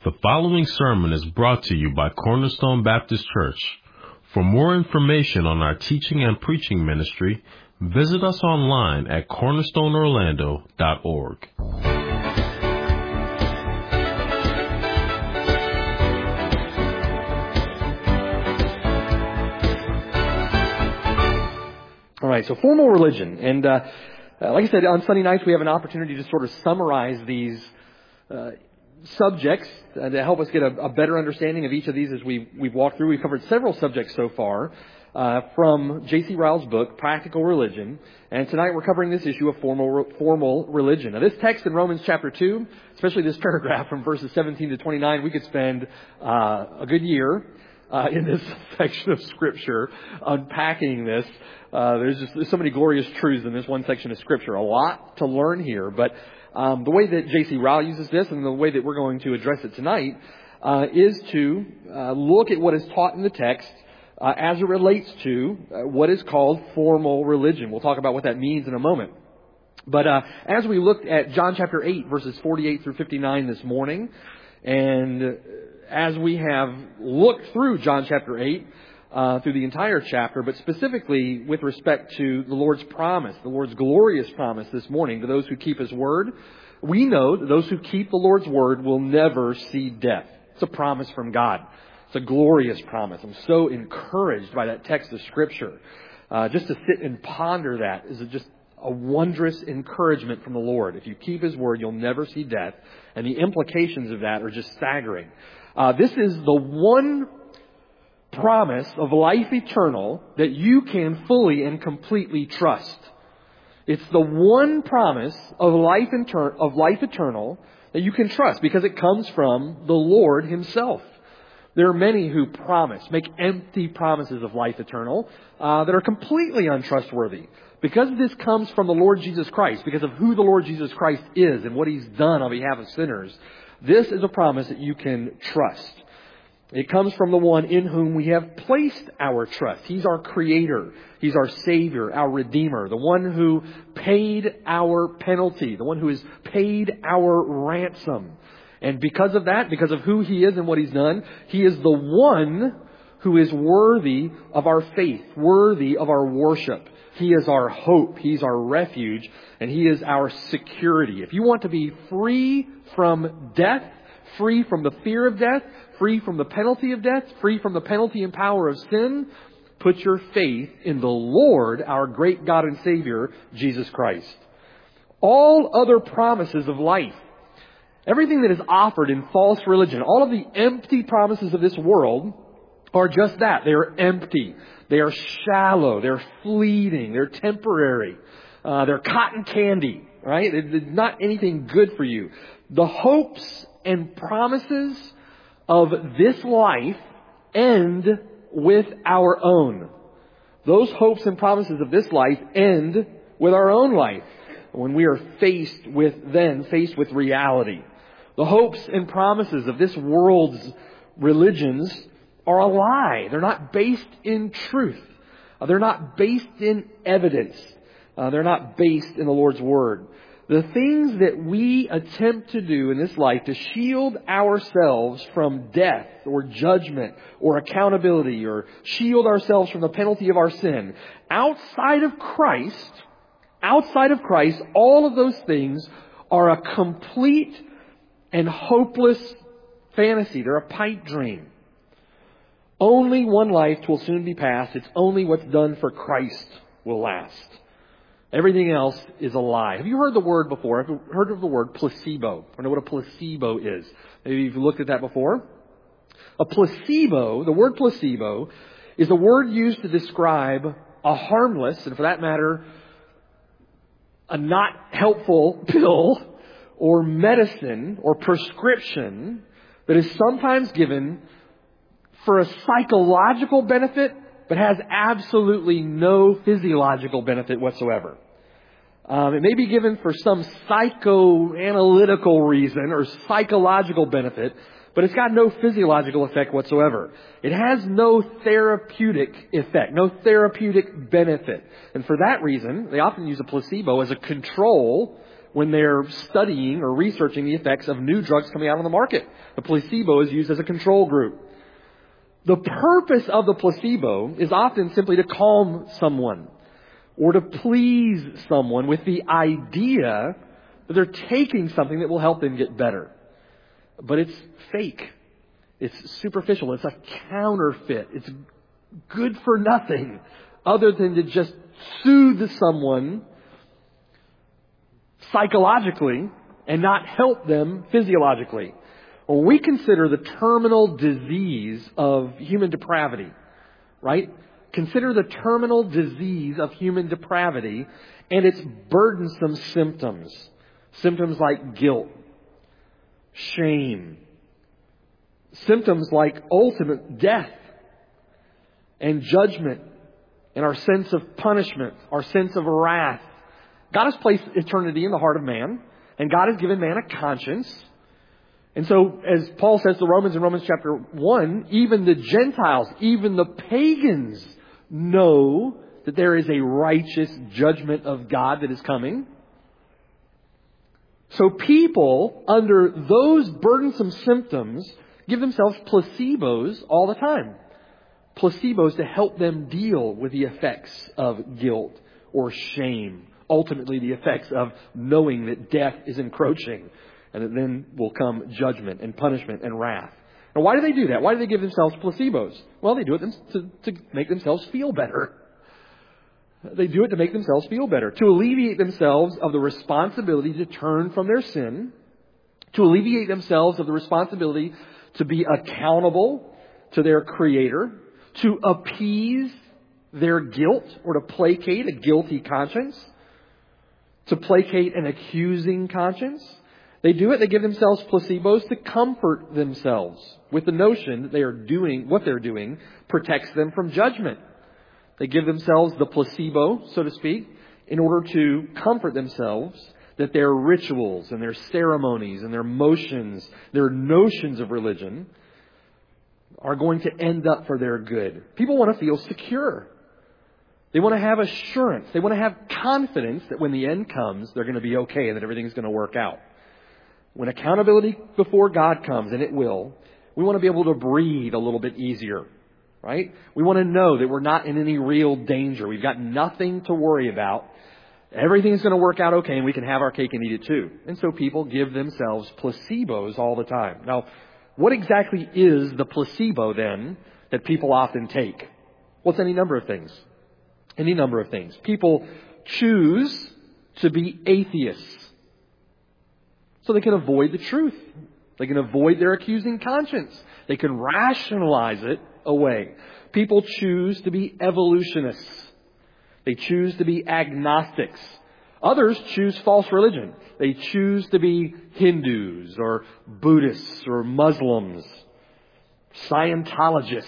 The following sermon is brought to you by Cornerstone Baptist Church. For more information on our teaching and preaching ministry, visit us online at cornerstoneorlando.org. All right, so formal religion. And like I said, on Sunday nights we have an opportunity to sort of summarize these subjects to help us get a better understanding of each of these as we've walked through. We've covered several subjects so far from J.C. Ryle's book, Practical Religion. And tonight we're covering this issue of formal religion. Now this text in Romans chapter 2, especially this paragraph from verses 17 to 29, we could spend a good year in this section of Scripture unpacking this. There's so many glorious truths in this one section of Scripture. A lot to learn here, but the way that J.C. Ryle uses this and the way that we're going to address it tonight is to look at what is taught in the text as it relates to what is called formal religion. We'll talk about what that means in a moment. But as we looked at John chapter 8, verses 48 through 59 this morning, and as we have looked through John chapter 8, through the entire chapter, but specifically with respect to the Lord's promise, the Lord's glorious promise this morning to those who keep His word, we know that those who keep the Lord's word will never see death. It's a promise from God. It's a glorious promise. I'm so encouraged by that text of Scripture. Just to sit and ponder that is just a wondrous encouragement from the Lord. If you keep His word, you'll never see death. And the implications of that are just staggering. This is the one promise of life eternal that you can fully and completely trust. It's the one promise of life eternal that you can trust because it comes from the Lord Himself. There are many who make empty promises of life eternal that are completely untrustworthy. Because this comes from the Lord Jesus Christ, because of who the Lord Jesus Christ is and what He's done on behalf of sinners, this is a promise that you can trust. It comes from the one in whom we have placed our trust. He's our Creator. He's our Savior, our Redeemer, the one who paid our penalty, the one who has paid our ransom. And because of that, because of who He is and what He's done, He is the one who is worthy of our faith, worthy of our worship. He is our hope. He's our refuge. And He is our security. If you want to be free from death, free from the fear of death, free from the penalty of death, free from the penalty and power of sin, put your faith in the Lord, our great God and Savior, Jesus Christ. All other promises of life, everything that is offered in false religion, all of the empty promises of this world are just that. They are empty. They are shallow. They're fleeting. They're temporary. They're cotton candy, right? They're not anything good for you. The hopes and promises of this life end with our own. Those hopes and promises of this life end with our own life when we are faced with reality. The hopes and promises of this world's religions are a lie. They're not based in truth. They're not based in evidence. They're not based in the Lord's Word. The things that we attempt to do in this life to shield ourselves from death or judgment or accountability or shield ourselves from the penalty of our sin, outside of Christ, all of those things are a complete and hopeless fantasy. They're a pipe dream. Only one life will soon be passed. It's only what's done for Christ will last. Everything else is a lie. Have you heard the word before? Have you heard of the word placebo? Or know what a placebo is? Maybe you've looked at that before. A placebo, the word placebo, is a word used to describe a harmless, and for that matter, a not helpful pill or medicine or prescription that is sometimes given for a psychological benefit but has absolutely no physiological benefit whatsoever. It may be given for some psychoanalytical reason or psychological benefit, but it's got no physiological effect whatsoever. It has no therapeutic effect, no therapeutic benefit. And for that reason, they often use a placebo as a control when they're studying or researching the effects of new drugs coming out on the market. The placebo is used as a control group. The purpose of the placebo is often simply to calm someone or to please someone with the idea that they're taking something that will help them get better. But it's fake. It's superficial. It's a counterfeit. It's good for nothing other than to just soothe someone psychologically and not help them physiologically. When we consider the terminal disease of human depravity, right? Consider the terminal disease of human depravity and its burdensome symptoms. Symptoms like guilt, shame, symptoms like ultimate death and judgment and our sense of punishment, our sense of wrath. God has placed eternity in the heart of man, and God has given man a conscience. And so, as Paul says to Romans in Romans chapter 1, even the Gentiles, even the pagans know that there is a righteous judgment of God that is coming. So people, under those burdensome symptoms, give themselves placebos all the time. Placebos to help them deal with the effects of guilt or shame. Ultimately, the effects of knowing that death is encroaching. And that then will come judgment and punishment and wrath. Now, why do they do that? Why do they give themselves placebos? Well, they do it to make themselves feel better. They do it to make themselves feel better. To alleviate themselves of the responsibility to turn from their sin. To alleviate themselves of the responsibility to be accountable to their Creator. To appease their guilt or to placate a guilty conscience. To placate an accusing conscience. They do it, they give themselves placebos to comfort themselves with the notion that they are doing, what they're doing protects them from judgment. They give themselves the placebo, so to speak, in order to comfort themselves that their rituals and their ceremonies and their motions, their notions of religion are going to end up for their good. People want to feel secure. They want to have assurance. They want to have confidence that when the end comes, they're going to be okay and that everything's going to work out. When accountability before God comes, and it will, we want to be able to breathe a little bit easier, right? We want to know that we're not in any real danger. We've got nothing to worry about. Everything's going to work out okay, and we can have our cake and eat it too. And so people give themselves placebos all the time. Now, what exactly is the placebo then that people often take? Well, it's any number of things. Any number of things. People choose to be atheists so they can avoid the truth. They can avoid their accusing conscience. They can rationalize it away. People choose to be evolutionists. They choose to be agnostics. Others choose false religion. They choose to be Hindus or Buddhists or Muslims, Scientologists.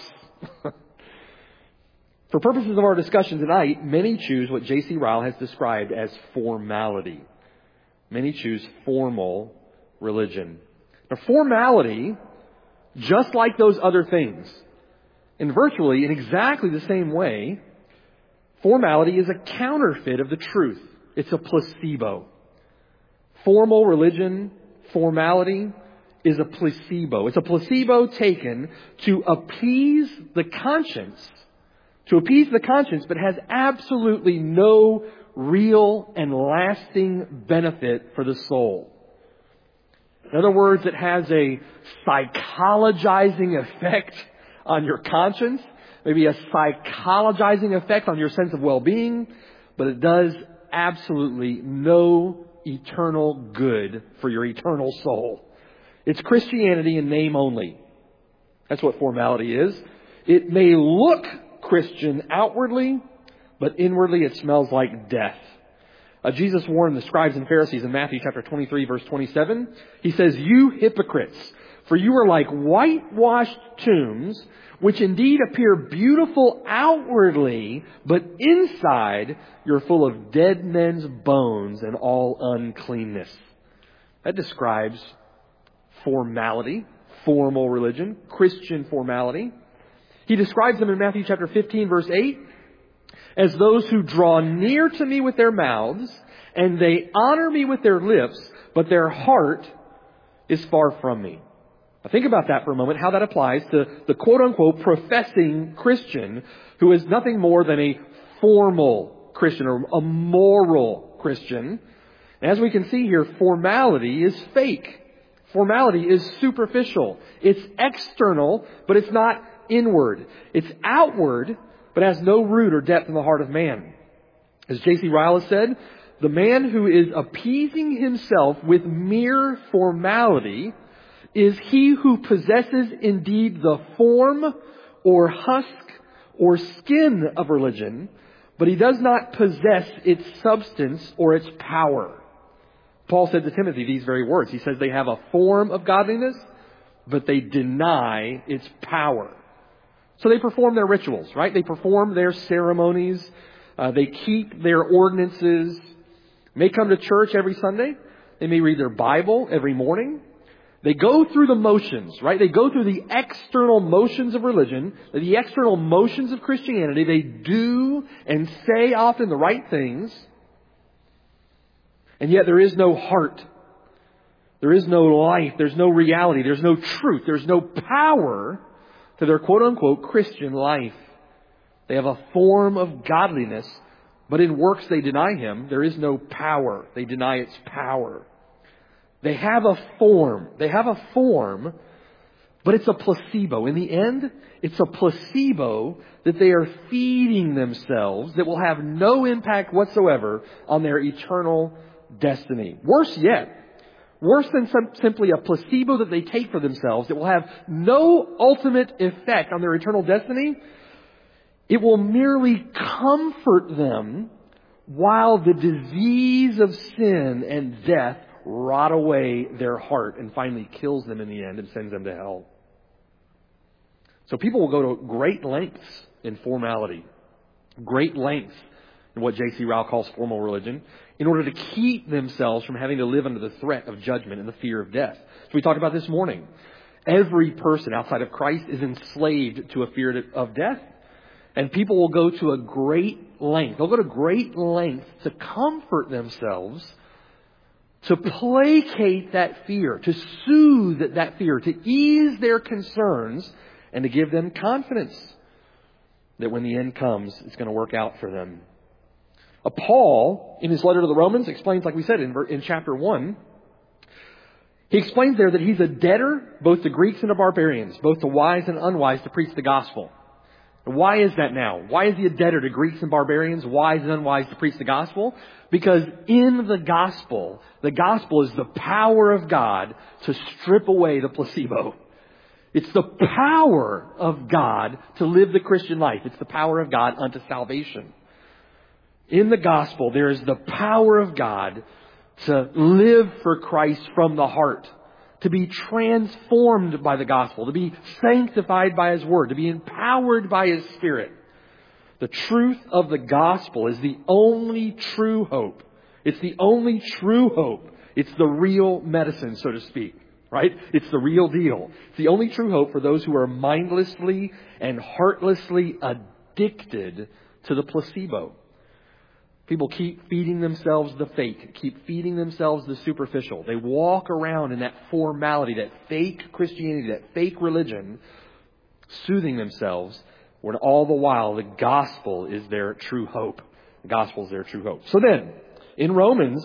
For purposes of our discussion tonight, many choose what J.C. Ryle has described as formality. Many choose formal religion. Now, formality, just like those other things, in exactly the same way, formality is a counterfeit of the truth. It's a placebo. Formal religion, formality, is a placebo. It's a placebo taken to appease the conscience. But has absolutely no real and lasting benefit for the soul. In other words, it has a psychologizing effect on your conscience, maybe a psychologizing effect on your sense of well-being, but it does absolutely no eternal good for your eternal soul. It's Christianity in name only. That's what formality is. It may look Christian outwardly, but inwardly it smells like death. Jesus warned the scribes and Pharisees in Matthew chapter 23, verse 27. He says, "You hypocrites, for you are like whitewashed tombs, which indeed appear beautiful outwardly, but inside you're full of dead men's bones and all uncleanness." That describes formality, formal religion, Christian formality. He describes them in Matthew chapter 15, verse 8. as those who draw near to me with their mouths, and they honor me with their lips, but their heart is far from me. Now think about that for a moment, how that applies to the quote-unquote professing Christian who is nothing more than a formal Christian or a moral Christian. And as we can see here, formality is fake. Formality is superficial. It's external, but it's not inward. It's outward, but has no root or depth in the heart of man. As J.C. Ryle has said, the man who is appeasing himself with mere formality is he who possesses indeed the form or husk or skin of religion, but he does not possess its substance or its power. Paul said to Timothy these very words. He says they have a form of godliness, but they deny its power. So they perform their rituals, right? They perform their ceremonies. They keep their ordinances. May come to church every Sunday. They may read their Bible every morning. They go through the motions, right? They go through the external motions of religion, the external motions of Christianity. They do and say often the right things. And yet there is no heart. There is no life. There's no reality. There's no truth. There's no power to their quote-unquote Christian life. They have a form of godliness, but in works they deny Him. There is no power. They deny its power. They have a form. But it's a placebo. In the end, it's a placebo that they are feeding themselves that will have no impact whatsoever on their eternal destiny. Worse yet, worse than simply a placebo that they take for themselves that will have no ultimate effect on their eternal destiny, it will merely comfort them while the disease of sin and death rot away their heart and finally kills them in the end and sends them to hell. So people will go to great lengths in formality, great lengths in what J.C. Ryle calls formal religion, in order to keep themselves from having to live under the threat of judgment and the fear of death. So we talked about this morning. Every person outside of Christ is enslaved to a fear of death. And people will go to a great length. They'll go to great lengths to comfort themselves, to placate that fear, to soothe that fear, to ease their concerns, and to give them confidence that when the end comes, it's going to work out for them. Paul, in his letter to the Romans, explains, like we said in chapter 1, he explains there that he's a debtor both to Greeks and to barbarians, both to wise and unwise, to preach the gospel. And why is that now? Why is he a debtor to Greeks and barbarians, wise and unwise, to preach the gospel? Because in the gospel is the power of God to strip away the placebo. It's the power of God to live the Christian life. It's the power of God unto salvation. In the gospel, there is the power of God to live for Christ from the heart, to be transformed by the gospel, to be sanctified by His word, to be empowered by His Spirit. The truth of the gospel is the only true hope. It's the only true hope. It's the real medicine, so to speak. Right? It's the real deal. It's the only true hope for those who are mindlessly and heartlessly addicted to the placebo. People keep feeding themselves the fake, keep feeding themselves the superficial. They walk around in that formality, that fake Christianity, that fake religion, soothing themselves, when all the while the gospel is their true hope. The gospel is their true hope. So then, in Romans,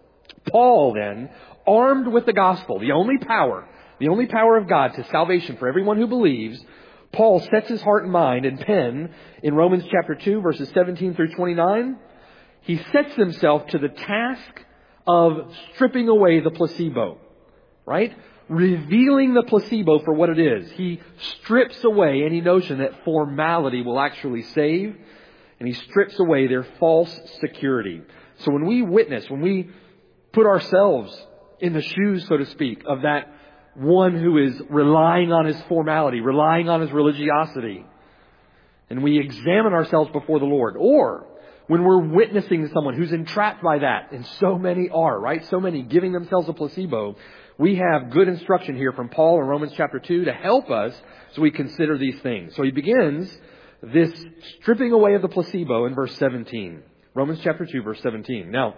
Paul then, armed with the gospel, the only power of God to salvation for everyone who believes, Paul sets his heart and mind and pen in Romans chapter 2, verses 17 through 29. He sets himself to the task of stripping away the placebo, right? Revealing the placebo for what it is. He strips away any notion that formality will actually save, and he strips away their false security. So when we witness, when we put ourselves in the shoes, so to speak, of that one who is relying on his formality, relying on his religiosity, and we examine ourselves before the Lord, or when we're witnessing to someone who's entrapped by that, and so many are, right? So many giving themselves a placebo. We have good instruction here from Paul in Romans chapter 2 to help us as we consider these things. So he begins this stripping away of the placebo in verse 17. Romans chapter 2, verse 17. Now,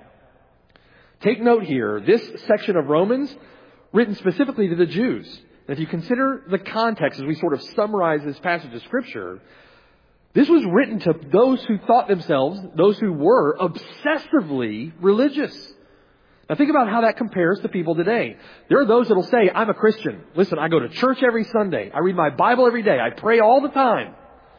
take note here, this section of Romans, written specifically to the Jews. And if you consider the context as we sort of summarize this passage of Scripture, this was written to those who thought themselves, those who were obsessively religious. Now think about how that compares to people today. There are those that will say, I'm a Christian. Listen, I go to church every Sunday. I read my Bible every day. I pray all the time.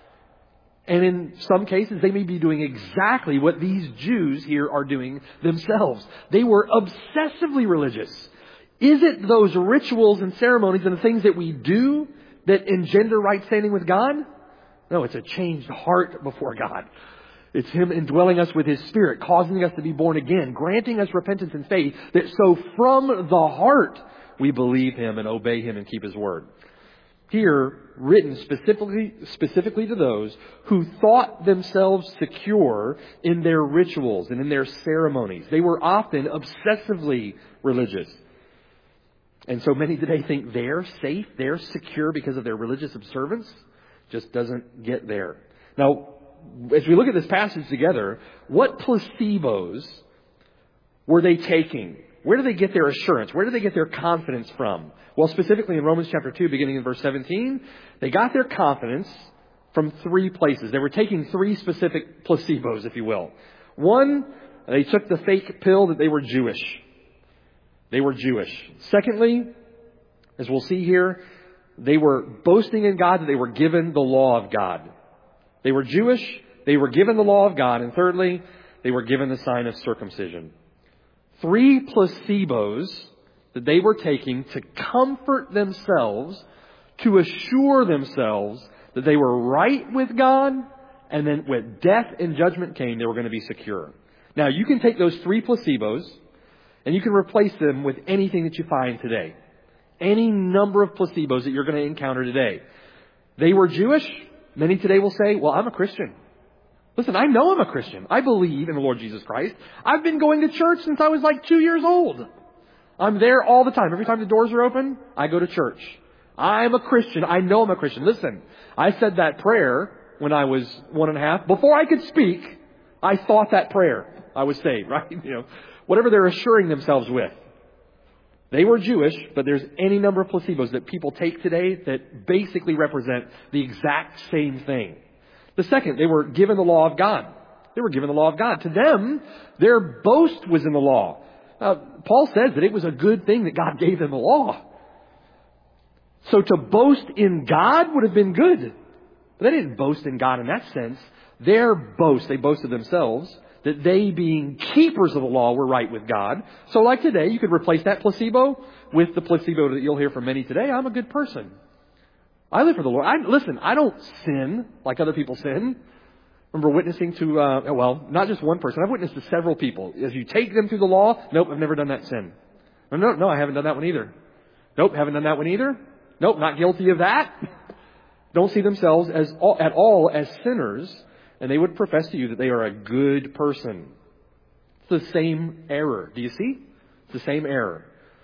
And in some cases, they may be doing exactly what these Jews here are doing themselves. They were obsessively religious. Is it those rituals and ceremonies and the things that we do that engender right standing with God? No, it's a changed heart before God. It's Him indwelling us with His Spirit, causing us to be born again, granting us repentance and faith, that so from the heart we believe Him and obey Him and keep His Word. Here, written specifically to those who thought themselves secure in their rituals and in their ceremonies. They were often obsessively religious. And so many today think they're safe, they're secure because of their religious observance. Just doesn't get there. Now, as we look at this passage together, what placebos were they taking? Where do they get their assurance? Where do they get their confidence from? Well, specifically in Romans chapter 2, beginning in verse 17, they got their confidence from three places. They were taking three specific placebos, if you will. One, they took the fake pill that they were Jewish. They were Jewish. Secondly, as we'll see here, they were boasting in God that they were given the law of God. They were Jewish, they were given the law of God, and thirdly, they were given the sign of circumcision. Three placebos that they were taking to comfort themselves, to assure themselves that they were right with God, and then when death and judgment came, they were going to be secure. Now, you can take those three placebos, and you can replace them with anything that you find today. Any number of placebos that you're going to encounter today. They were Jewish. Many today will say, well, I'm a Christian. Listen, I know I'm a Christian. I believe in the Lord Jesus Christ. I've been going to church since I was like 2 years old. I'm there all the time. Every time the doors are open, I go to church. I'm a Christian. I know I'm a Christian. Listen, I said that prayer when I was 1.5. Before I could speak, I thought that prayer. I was saved, right? Whatever they're assuring themselves with. They were Jewish, but there's any number of placebos that people take today that basically represent the exact same thing. The second, they were given the law of God. They were given the law of God. To them, their boast was in the law. Paul says that it was a good thing that God gave them the law. So to boast in God would have been good. But they didn't boast in God in that sense. Their boast, they boasted themselves, that they being keepers of the law were right with God. So like today, you could replace that placebo with the placebo that you'll hear from many today. I'm a good person. I live for the Lord. I don't sin like other people sin. Remember witnessing to, not just one person. I've witnessed to several people. As you take them through the law, nope, I've never done that sin. No, I haven't done that one either. Nope, haven't done that one either. Nope, not guilty of that. Don't see themselves at all as sinners. And they would profess to you that they are a good person. It's the same error. Do you see? It's the same error.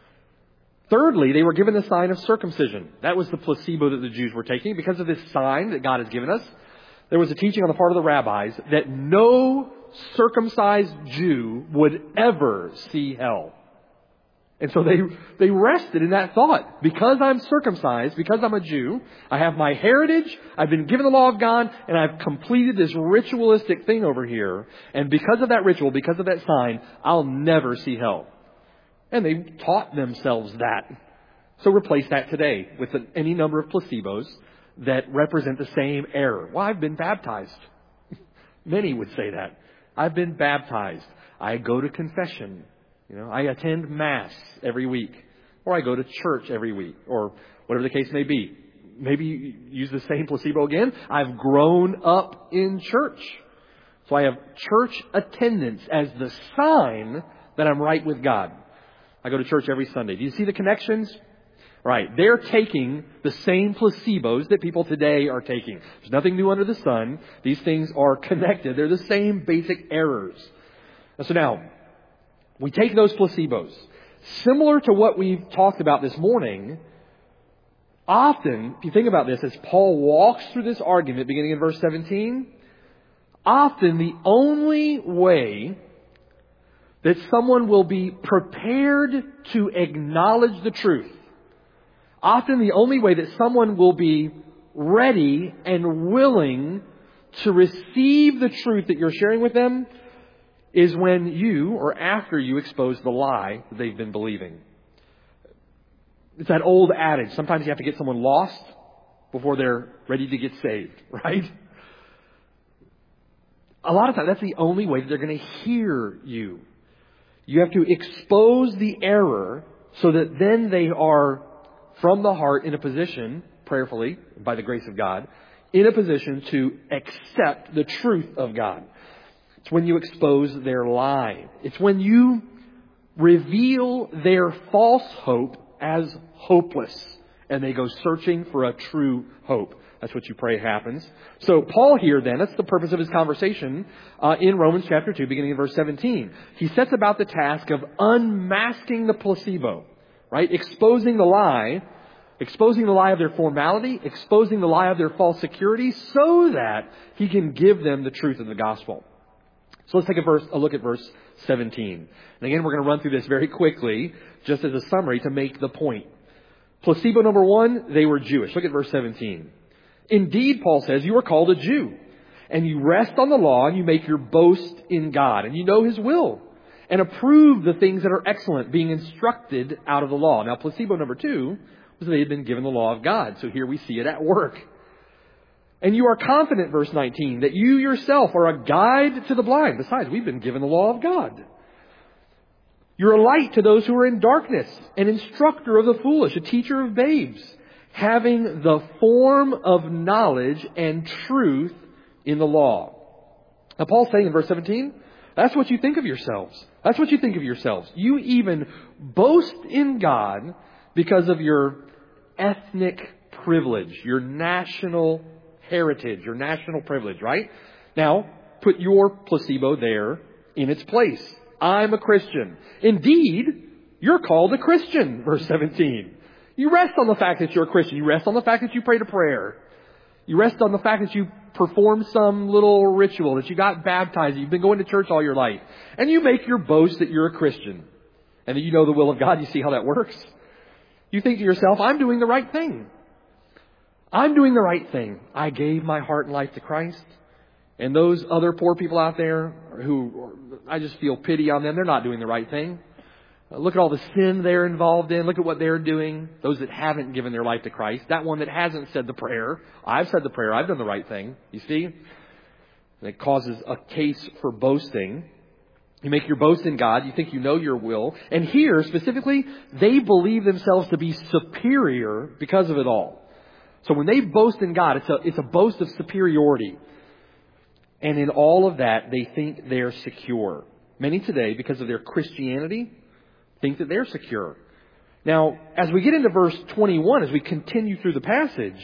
Thirdly, they were given the sign of circumcision. That was the placebo that the Jews were taking. Because of this sign that God has given us, there was a teaching on the part of the rabbis that no circumcised Jew would ever see hell. And so they rested in that thought. Because I'm circumcised, because I'm a Jew, I have my heritage, I've been given the law of God, and I've completed this ritualistic thing over here. And because of that ritual, because of that sign, I'll never see hell. And they taught themselves that. So replace that today with any number of placebos that represent the same error. Well, I've been baptized. Many would say that. I've been baptized. I go to confession. I attend Mass every week. Or I go to church every week. Or whatever the case may be. Maybe use the same placebo again. I've grown up in church. So I have church attendance as the sign that I'm right with God. I go to church every Sunday. Do you see the connections? Right. They're taking the same placebos that people today are taking. There's nothing new under the sun. These things are connected. They're the same basic errors. And so now, we take those placebos. Similar to what we've talked about this morning, Often, if you think about this, as Paul walks through this argument beginning in verse 17, often the only way that someone will be prepared to acknowledge the truth, often the only way that someone will be ready and willing to receive the truth that you're sharing with them is when you, or after you, expose the lie that they've been believing. It's that old adage. Sometimes you have to get someone lost before they're ready to get saved, right? A lot of times, that's the only way that they're going to hear you. You have to expose the error so that then they are, from the heart, in a position, prayerfully, by the grace of God, in a position to accept the truth of God. It's when you expose their lie. It's when you reveal their false hope as hopeless, and they go searching for a true hope. That's what you pray happens. So Paul here then, that's the purpose of his conversation in Romans chapter 2, beginning in verse 17. He sets about the task of unmasking the placebo, right? Exposing the lie of their formality, exposing the lie of their false security, so that he can give them the truth of the gospel. So let's take a look at verse 17. And again, we're going to run through this very quickly, just as a summary to make the point. Placebo number one, they were Jewish. Look at verse 17. Indeed, Paul says, you are called a Jew, and you rest on the law, and you make your boast in God, and you know His will, and approve the things that are excellent, being instructed out of the law. Now, placebo number two was they had been given the law of God. So here we see it at work. And you are confident, verse 19, that you yourself are a guide to the blind. Besides, we've been given the law of God. You're a light to those who are in darkness, an instructor of the foolish, a teacher of babes, having the form of knowledge and truth in the law. Now, Paul's saying in verse 17, that's what you think of yourselves. That's what you think of yourselves. You even boast in God because of your ethnic privilege, your national heritage, your national privilege, right? Now, put your placebo there in its place. I'm a Christian. Indeed, you're called a Christian, verse 17. You rest on the fact that you're a Christian. You rest on the fact that you prayed a prayer. You rest on the fact that you performed some little ritual, that you got baptized, you've been going to church all your life. And you make your boast that you're a Christian and that you know the will of God. You see how that works? You think to yourself, I'm doing the right thing. I'm doing the right thing. I gave my heart and life to Christ. And those other poor people out there who I just feel pity on them, they're not doing the right thing. Look at all the sin they're involved in. Look at what they're doing. Those that haven't given their life to Christ. That one that hasn't said the prayer. I've said the prayer. I've done the right thing. You see? And it causes a case for boasting. You make your boast in God. You think you know your will. And here, specifically, they believe themselves to be superior because of it all. So when they boast in God, it's a boast of superiority. And in all of that, they think they're secure. Many today, because of their Christianity, think that they're secure. Now, as we get into verse 21, as we continue through the passage,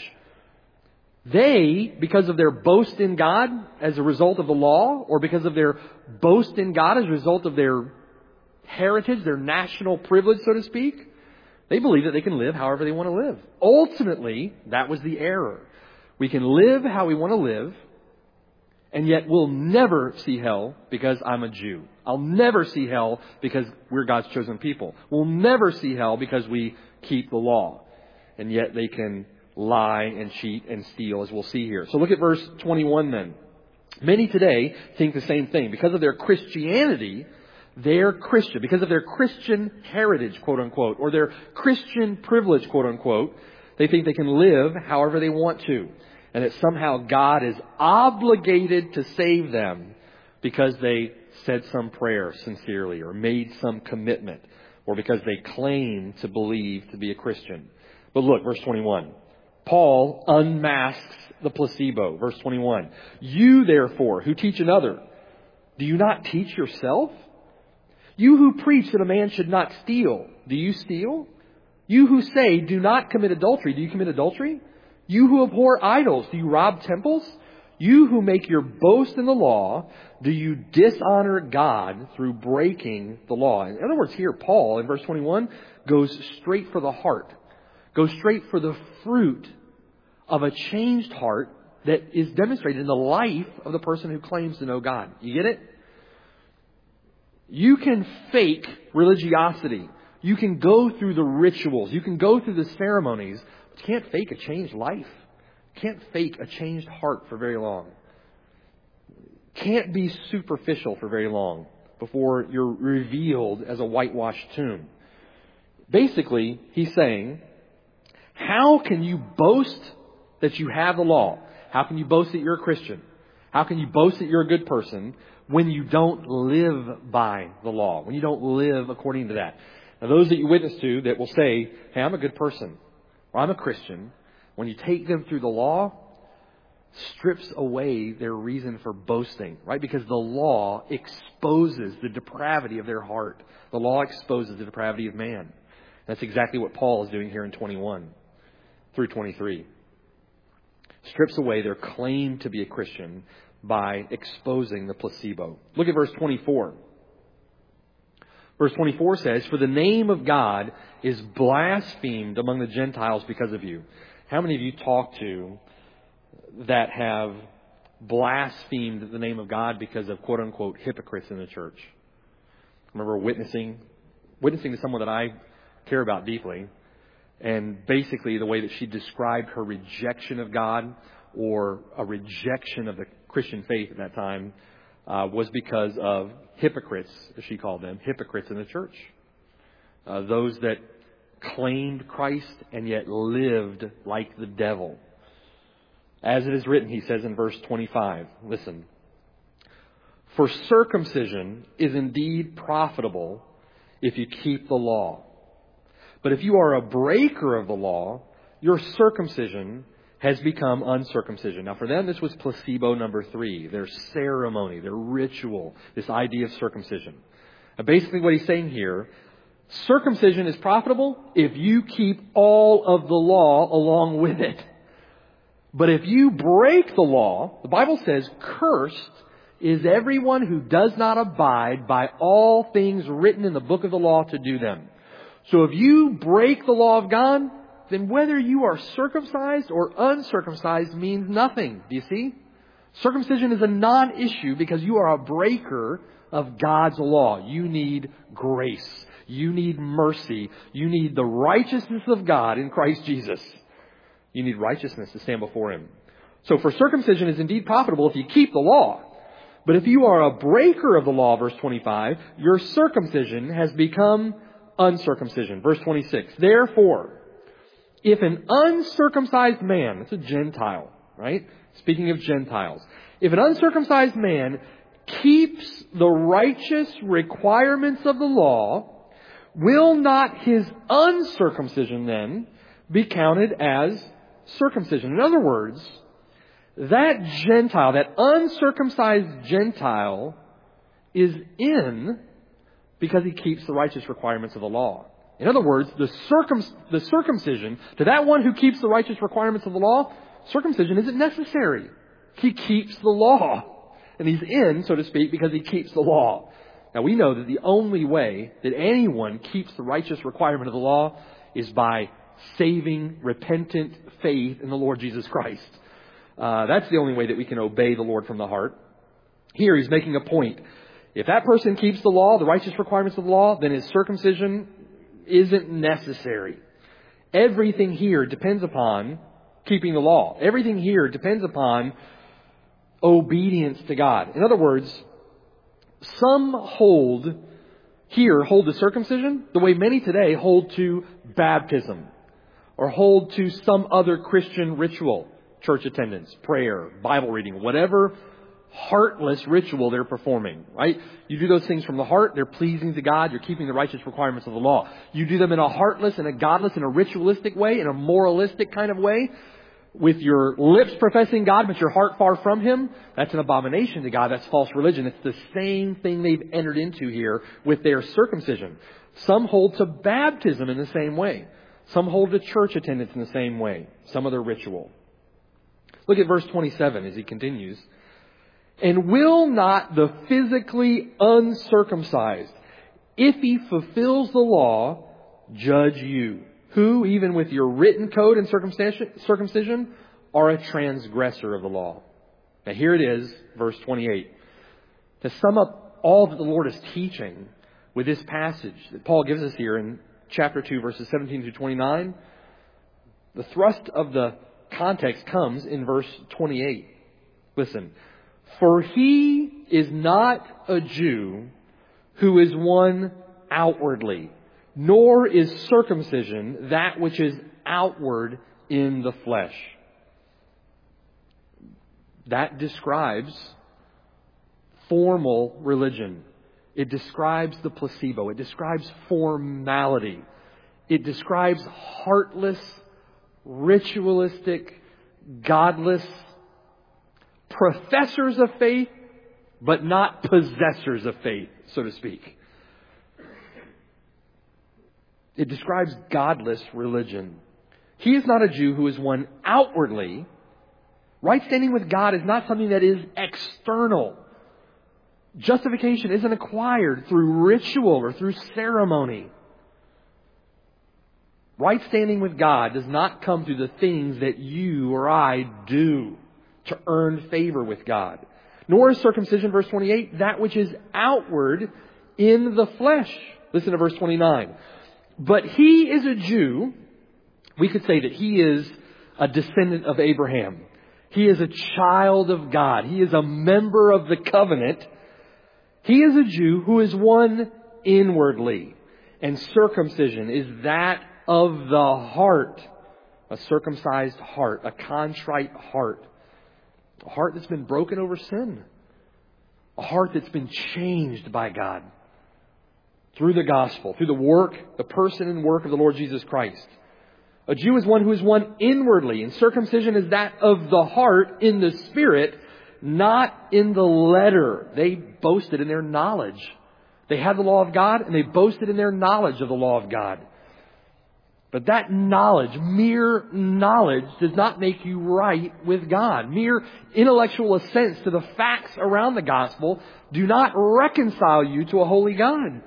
they, because of their boast in God as a result of the law, or because of their boast in God as a result of their heritage, their national privilege, so to speak, they believe that they can live however they want to live. Ultimately, that was the error. We can live how we want to live, and yet we'll never see hell because I'm a Jew. I'll never see hell because we're God's chosen people. We'll never see hell because we keep the law. And yet they can lie and cheat and steal, as we'll see here. So look at verse 21 then. Many today think the same thing. Because of their Christianity, they're Christian. Because of their Christian heritage, quote unquote, or their Christian privilege, quote unquote, they think they can live however they want to. And that somehow God is obligated to save them because they said some prayer sincerely or made some commitment or because they claim to believe to be a Christian. But look, verse 21. Paul unmasks the placebo. Verse 21. You, therefore, who teach another, do you not teach yourself? You who preach that a man should not steal, do you steal? You who say, do not commit adultery, do you commit adultery? You who abhor idols, do you rob temples? You who make your boast in the law, do you dishonor God through breaking the law? In other words, here, Paul, in verse 21, goes straight for the heart. Go straight for the fruit of a changed heart that is demonstrated in the life of the person who claims to know God. You get it? You can fake religiosity. You can go through the rituals. You can go through the ceremonies. But you can't fake a changed life. You can't fake a changed heart for very long. Can't be superficial for very long before you're revealed as a whitewashed tomb. Basically, he's saying, how can you boast that you have the law? How can you boast that you're a Christian? How can you boast that you're a good person when you don't live by the law, when you don't live according to that? Now, those that you witness to that will say, hey, I'm a good person, or I'm a Christian, when you take them through the law, strips away their reason for boasting, right? Because the law exposes the depravity of their heart. The law exposes the depravity of man. That's exactly what Paul is doing here in 21 through 23. Strips away their claim to be a Christian by exposing the placebo. Look at verse 24. Verse 24 says, for the name of God is blasphemed among the Gentiles because of you. How many of you talk to that have blasphemed the name of God because of quote unquote hypocrites in the church? I remember witnessing to someone that I care about deeply, and basically the way that she described her rejection of God or a rejection of the Christian faith at that time was because of hypocrites, as she called them, hypocrites in the church. Those that claimed Christ and yet lived like the devil. As it is written, he says in verse 25, listen, for circumcision is indeed profitable if you keep the law. But if you are a breaker of the law, your circumcision has become uncircumcision. Now for them, this was placebo number 3, their ceremony, their ritual, this idea of circumcision. And basically what he's saying here, circumcision is profitable if you keep all of the law along with it. But if you break the law, the Bible says, cursed is everyone who does not abide by all things written in the book of the law to do them. So if you break the law of God, then whether you are circumcised or uncircumcised means nothing. Do you see? Circumcision is a non-issue because you are a breaker of God's law. You need grace. You need mercy. You need the righteousness of God in Christ Jesus. You need righteousness to stand before Him. So for circumcision is indeed profitable if you keep the law. But if you are a breaker of the law, verse 25, your circumcision has become uncircumcision. Verse 26, therefore, if an uncircumcised man, that's a Gentile, right? Speaking of Gentiles. If an uncircumcised man keeps the righteous requirements of the law, will not his uncircumcision then be counted as circumcision? In other words, that Gentile, that uncircumcised Gentile is in because he keeps the righteous requirements of the law. In other words, the circumcision, to that one who keeps the righteous requirements of the law, circumcision isn't necessary. He keeps the law. And he's in, so to speak, because he keeps the law. Now we know that the only way that anyone keeps the righteous requirement of the law is by saving, repentant faith in the Lord Jesus Christ. That's the only way that we can obey the Lord from the heart. Here he's making a point. If that person keeps the law, the righteous requirements of the law, then his circumcision isn't necessary. Everything here depends upon keeping the law. Everything here depends upon obedience to God. In other words, some hold to circumcision the way many today hold to baptism or hold to some other Christian ritual, church attendance, prayer, Bible reading, whatever heartless ritual they're performing, right? You do those things from the heart, they're pleasing to God, you're keeping the righteous requirements of the law. You do them in a heartless and a godless and a ritualistic way, in a moralistic kind of way, with your lips professing God, but your heart far from Him, that's an abomination to God. That's false religion. It's the same thing they've entered into here with their circumcision. Some hold to baptism in the same way. Some hold to church attendance in the same way. Some other ritual. Look at verse 27 as he continues. And will not the physically uncircumcised, if he fulfills the law, judge you? who, even with your written code and circumcision, are a transgressor of the law. Now here it is, verse 28. To sum up all that the Lord is teaching with this passage that Paul gives us here in chapter 2, verses 17 to 29, the thrust of the context comes in verse 28. Listen. For he is not a Jew who is one outwardly, nor is circumcision that which is outward in the flesh. That describes formal religion. It describes the placebo. It describes formality. It describes heartless, ritualistic, godless professors of faith, but not possessors of faith, so to speak. It describes godless religion. He is not a Jew who is one outwardly. Right standing with God is not something that is external. Justification isn't acquired through ritual or through ceremony. Right standing with God does not come through the things that you or I do to earn favor with God. Nor is circumcision, verse 28, that which is outward in the flesh. Listen to verse 29. But he is a Jew. We could say that he is a descendant of Abraham. He is a child of God. He is a member of the covenant. He is a Jew who is one inwardly. And circumcision is that of the heart. A circumcised heart. A contrite heart. A heart that's been broken over sin. A heart that's been changed by God. Through the gospel. Through the person and work of the Lord Jesus Christ. A Jew is one who is one inwardly. And circumcision is that of the heart in the spirit, not in the letter. They boasted in their knowledge. They had the law of God and they boasted in their knowledge of the law of God. But that knowledge, mere knowledge, does not make you right with God. Mere intellectual assents to the facts around the gospel do not reconcile you to a holy God.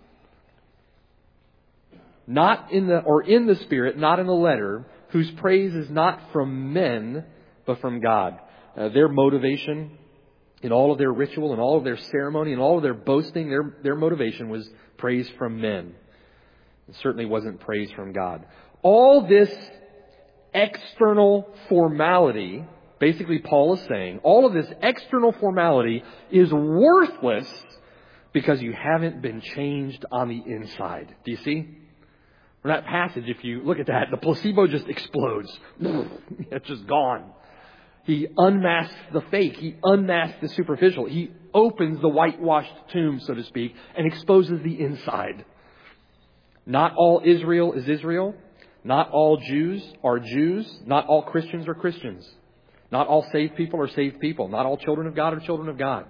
Not in the Spirit, not in the letter, whose praise is not from men, but from God. Their motivation in all of their ritual and all of their ceremony and all of their boasting, their motivation was praise from men. It certainly wasn't praise from God. All this external formality, basically Paul is saying, all of this external formality is worthless because you haven't been changed on the inside. Do you see? For that passage, if you look at that, the placebo just explodes. It's just gone. He unmasks the fake. He unmasks the superficial. He opens the whitewashed tomb, so to speak, and exposes the inside. Not all Israel is Israel. Not all Jews are Jews. Not all Christians are Christians. Not all saved people are saved people. Not all children of God are children of God.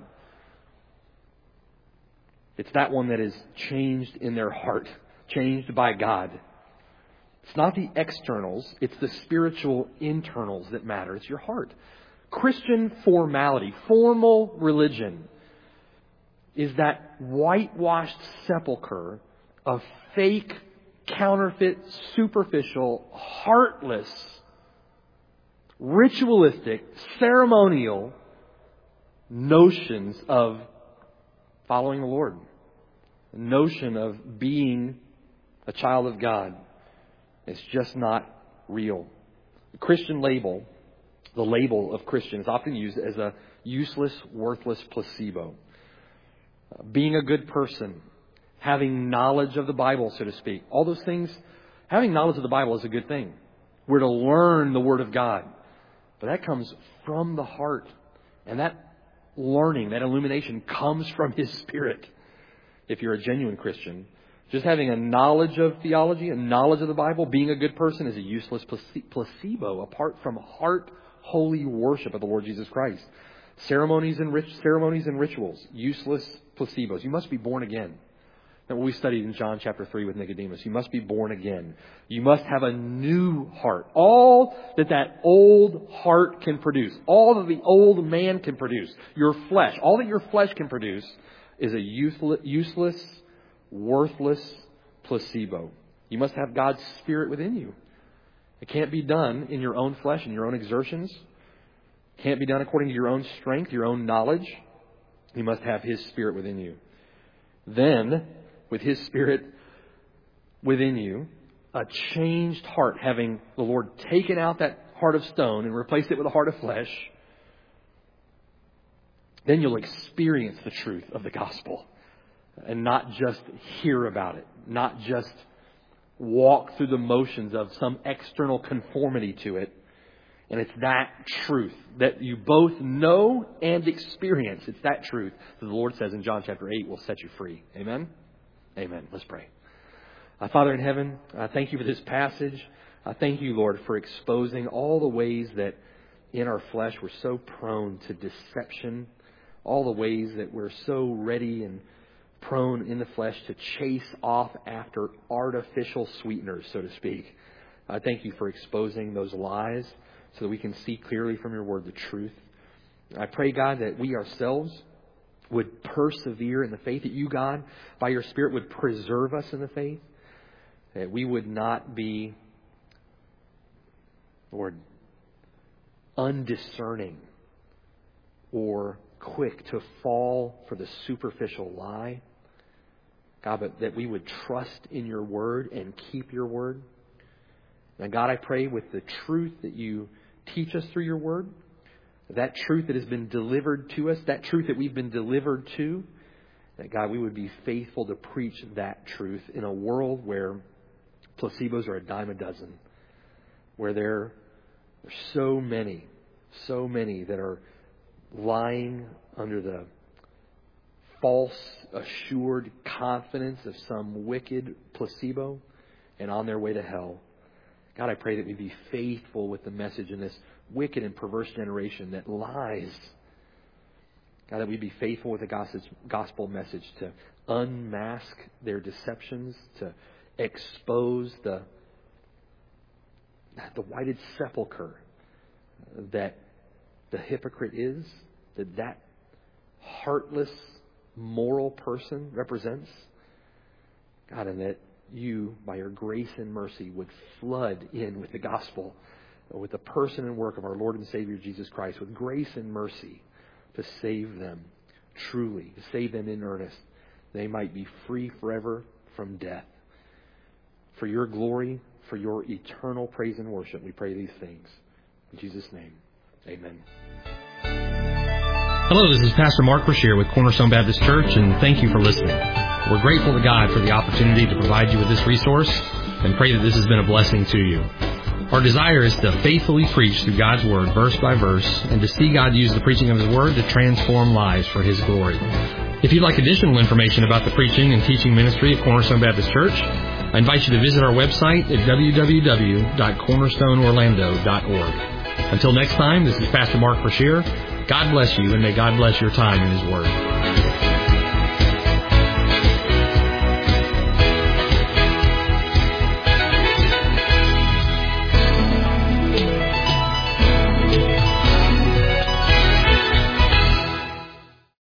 It's that one that is changed in their heart. Changed by God. It's not the externals, it's the spiritual internals that matter. It's your heart. Christian formality, formal religion, is that whitewashed sepulcher of fake, counterfeit, superficial, heartless, ritualistic, ceremonial notions of following the Lord. A notion of being a child of God. It's just not real. The Christian label, the label of Christian, is often used as a useless, worthless placebo. Being a good person, having knowledge of the Bible, so to speak. All those things, having knowledge of the Bible is a good thing. We're to learn the Word of God. But that comes from the heart. And that learning, that illumination comes from His Spirit. If you're a genuine Christian, just having a knowledge of theology, a knowledge of the Bible, being a good person is a useless placebo apart from heart holy worship of the Lord Jesus Christ. Ceremonies and rituals, useless placebos. You must be born again. That's what we studied in John chapter 3 with Nicodemus. You must be born again. You must have a new heart. All that old heart can produce, all that the old man can produce, your flesh, all that your flesh can produce is a useless, worthless placebo. You must have God's Spirit within you. It can't be done in your own flesh and your own exertions. It can't be done according to your own strength, your own knowledge. You must have His Spirit within you. Then, with His Spirit within you, a changed heart, having the Lord taken out that heart of stone and replaced it with a heart of flesh, then you'll experience the truth of the gospel and not just hear about it, not just walk through the motions of some external conformity to it. And it's that truth that you both know and experience. It's that truth that the Lord says in John chapter 8 will set you free. Amen? Amen. Let's pray. Father in heaven, I thank you for this passage. I thank you, Lord, for exposing all the ways that in our flesh we're so prone to deception, all the ways that we're so ready and prone in the flesh to chase off after artificial sweeteners, so to speak. I thank you for exposing those lies so that we can see clearly from your word the truth. I pray, God, that we ourselves would persevere in the faith, that you, God, by your Spirit would preserve us in the faith, that we would not be, Lord, undiscerning or quick to fall for the superficial lie. God, but that we would trust in your word and keep your word. And God, I pray with the truth that you teach us through your word, that truth that has been delivered to us, that truth that we've been delivered to, that God, we would be faithful to preach that truth in a world where placebos are a dime a dozen, where there are so many that are lying under the false, assured confidence of some wicked placebo and on their way to hell. God, I pray that we be faithful with the message in this wicked and perverse generation that lies. God, that we be faithful with the gospel message to unmask their deceptions, to expose the whited sepulcher that the hypocrite is, that heartless, moral person represents. God, and that you, by your grace and mercy, would flood in with the gospel, with the person and work of our Lord and Savior Jesus Christ, with grace and mercy to save them truly, to save them in earnest. They might be free forever from death. For your glory, for your eternal praise and worship, we pray these things. In Jesus' name, amen. Hello, this is Pastor Mark Brashear with Cornerstone Baptist Church, and thank you for listening. We're grateful to God for the opportunity to provide you with this resource and pray that this has been a blessing to you. Our desire is to faithfully preach through God's Word, verse by verse, and to see God use the preaching of His Word to transform lives for His glory. If you'd like additional information about the preaching and teaching ministry at Cornerstone Baptist Church, I invite you to visit our website at www.cornerstoneorlando.org. Until next time, this is Pastor Mark Brashear. God bless you, and may God bless your time in His Word.